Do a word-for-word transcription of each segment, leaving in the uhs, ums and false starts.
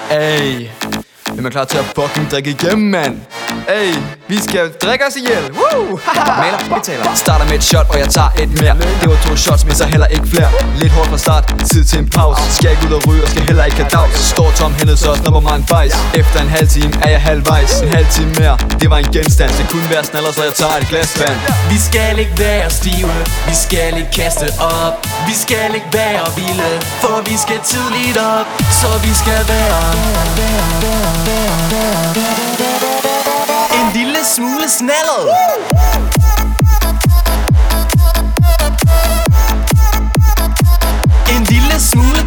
Ey, hvem er klar til at fucking drikke igennem, mand? Ey, vi skal drikke os ihjel. Woo! Maler, betaler. Starter med et shot, og jeg tager et mere. Det var to shots, men så heller ikke flere. Lidt hårdt fra start, tid til en pause. Skal ikke ud og ryge, og skal heller ikke have dags. Står tom hændet så også nummer mange bajs. Efter en halv time er jeg halvvejs. En halv time mere, det var en genstand. Det kunne være snaller, så jeg tager et glas vand. Vi skal ikke være stive, vi skal ikke kaste op. Vi skal ikke være vilde, for vi skal tidligt op. Så vi skal være en lille smule snallet. En lille smule.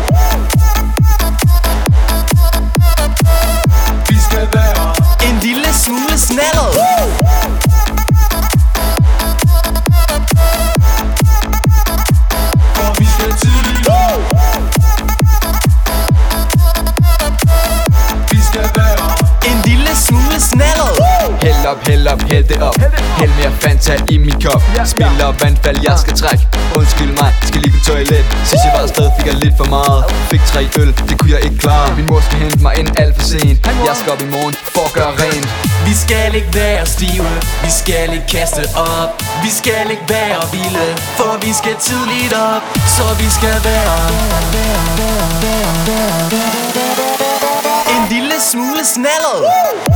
Vi skal være en lille smule snallet. For vi skal tidligt op. Vi skal være en lille smule snallet. Hæld op, hæld op, hæld det op. Hæld mere Fanta i min kop. Spiller vandfald, jeg skal trække. Undskyld mig, skal lige på toilet. Sidst jeg var afsted, fik jeg lidt for meget. Fik tre øl, det kunne jeg ikke klare. Min mor skal hente mig ind alt for sent. Jeg skal op i morgen for at gøre rent. Vi skal ikke være stive, vi skal ikke kaste op. Vi skal ikke være vilde, for vi skal tidligt op. Så vi skal være en lille smule snallet.